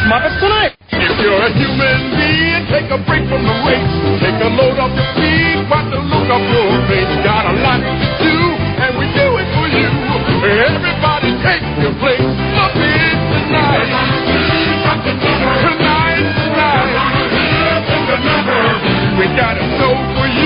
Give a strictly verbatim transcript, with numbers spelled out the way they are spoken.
Muppets Tonight. If you're a human being, take a break from the race. Take a load off your feet, watch the look of your face. Got a lot to do, and we do it for you. Everybody take your place. Muppets Tonight. Tonight, tonight. We got a show for you.